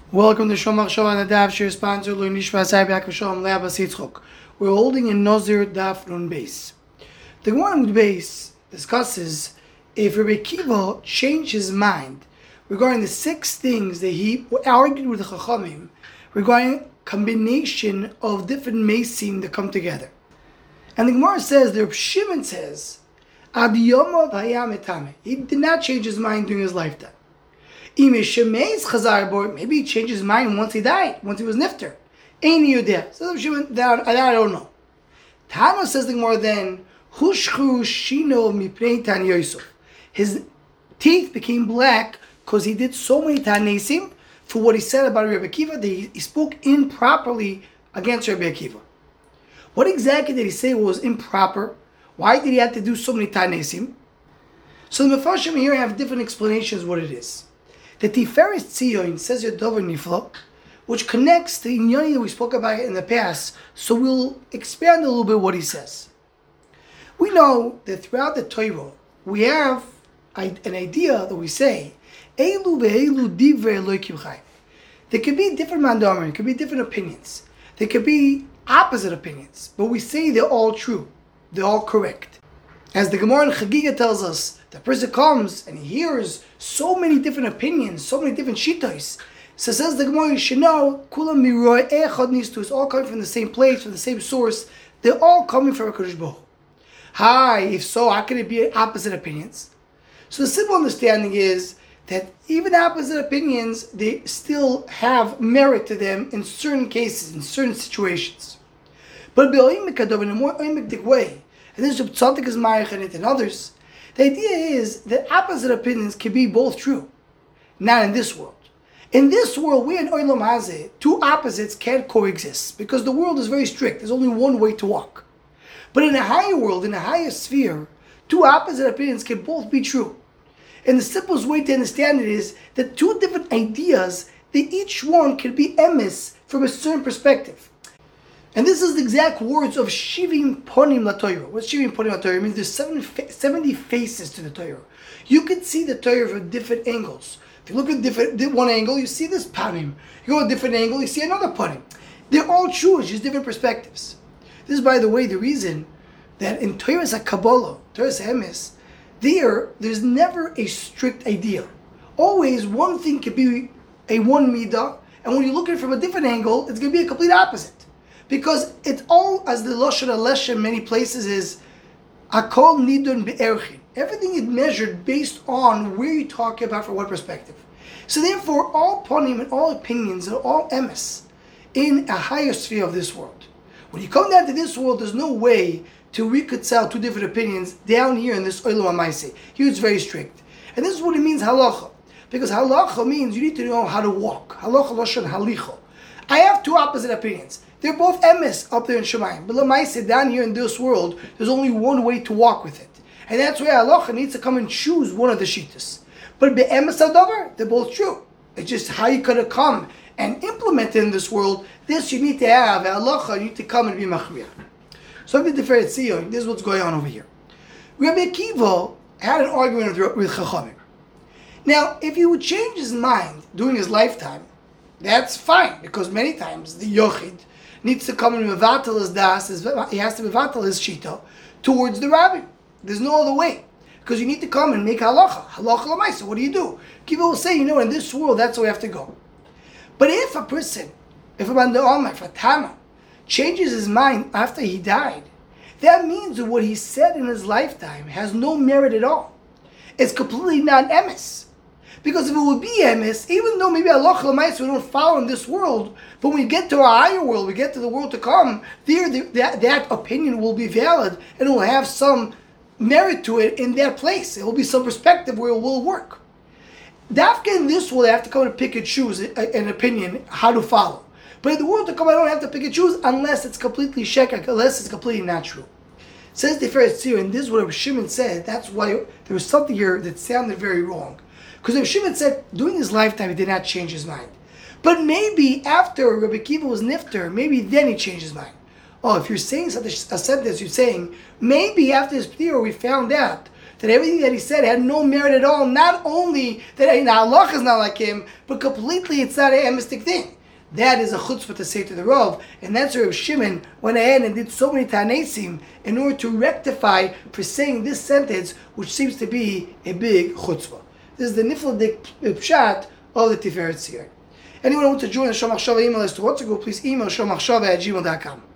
Welcome to Shomach Shalom and Daf Shir sponsor Lui Nishma Saibak Shalom Leabas Yitzchok. We're holding in Nozir Daf Nun Beis. The Gemara Nun Beis discusses if Rabbi Akiva changed his mind regarding the 6 things that he argued with the Chachamim regarding combination of different mesim that come together. And the Gemara says, the Reb Shimon says, Ad Yomov Hayam Etame. He did not change his mind during his lifetime. Maybe he changed his mind once he died, once he was nifter. So that I don't know. Tana says the Gemara then, Hushchu Shino Mipnei Tan Yosef. His teeth became black because he did so many Tanesim for what he said about Rabbi Akiva that he spoke improperly against Rabbi Akiva. What exactly did he say was improper? Why did he have to do so many Tanesim? So the Mefarshim here have different explanations what it is. The Tiferes Tzion says Yodover Niflo, which connects the Inyoni that we spoke about in the past, so we'll expand a little bit what he says. We know that throughout the Torah, we have an idea that we say, Eilu ve'eilu divrei Elokim chai. There could be different mandarim, there could be different opinions, there could be opposite opinions, but we say they're all true, they're all correct. As the Gemara in Chagiga tells us, the person comes and he hears so many different opinions, so many different shittos. So says the Gemara, you should know, kulam miroy echad nistu, it's all coming from the same place, from the same source. They're all coming from HaKadosh Baruch Hu. If so, how can it be opposite opinions? So the simple understanding is that even opposite opinions, they still have merit to them in certain cases, in certain situations. But in a more oimik way, and this is Tzaddik is Ma'ich and others, the idea is that opposite opinions can be both true. Not in this world. In this world, we in Olam Hazeh, two opposites can't coexist because the world is very strict. There's only one way to walk. But in a higher world, in a higher sphere, two opposite opinions can both be true. And the simplest way to understand it is that two different ideas, that each one can be emes from a certain perspective. And this is the exact words of Shivim Ponim LaTorah. What's Shivim Ponim LaTorah? It means there's 70 faces to the Torah. You can see the Torah from different angles. If you look at one angle, you see this Ponim. You go a different angle, you see another Ponim. They're all true, it's just different perspectives. This is, by the way, the reason that in Torah HaKabbalah, Torah HaEmes, there's never a strict idea. Always one thing can be a one midah, and when you look at it from a different angle, it's going to be a complete opposite. Because it's all, as the Lashon HaLeshem in many places is, Hakol nidun be'erchin. Everything is measured based on where you're talking about from what perspective. So therefore, all ponim and all opinions are all emes in a higher sphere of this world. When you come down to this world, there's no way to reconcile two different opinions down here in this Olam HaMaaseh. Here it's very strict. And this is what it means halacha. Because halacha means you need to know how to walk. Halacha lashon halicha. I have two opposite opinions. They're both emes up there in Shemayim. But l'maaseh, down here in this world, there's only one way to walk with it. And that's why halacha needs to come and choose one of the shittas. But be'emes adavar, they're both true. It's just how you could come and implement it in this world. This you need to have. Halacha, you need to come and be machriach. So the Tiferet Tzion, this is what's going on over here. Rabbi Akiva had an argument with Chachamim. Now, if he would change his mind during his lifetime, that's fine, because many times the yochid needs to come and mevatel his das, he has to mevatel his shita towards the rabbi. There's no other way. Because you need to come and make halacha. Halacha l'maisa. What do? Kiva will say, in this world, that's where we have to go. But if a person, if a Tana, changes his mind after he died, that means that what he said in his lifetime has no merit at all. It's completely non-emes. Because if it would be emes, even though maybe halacha l'maisa we don't follow in this world, but when we get to a higher world, we get to the world to come, that opinion will be valid and it will have some merit to it in that place. It will be some perspective where it will work. Dafka in this world, I have to come and pick and choose an opinion how to follow. But in the world to come, I don't have to pick and choose unless it's completely shekak, unless it's completely natural. Says the Tiferes Tzion, and this is what Reb Shimon said. That's why there was something here that sounded very wrong. Because Reb Shimon said, during his lifetime, he did not change his mind. But maybe after Rabbi Akiva was nifter, maybe then he changed his mind. Oh, if you're saying such a sentence, you're saying, maybe after his theory we found out that everything that he said had no merit at all. Not only that the halach is not like him, but completely it's not a emistic thing. That is a chutzpah to say to the Rav, and that's where Reb Shimon went ahead and did so many tanesim in order to rectify for saying this sentence, which seems to be a big chutzpah. This is the nifladik pshat of the Tiferet Tzir. Anyone who wants to join the Shomachshava email list to what to go, please email shomachshava@gmail.com.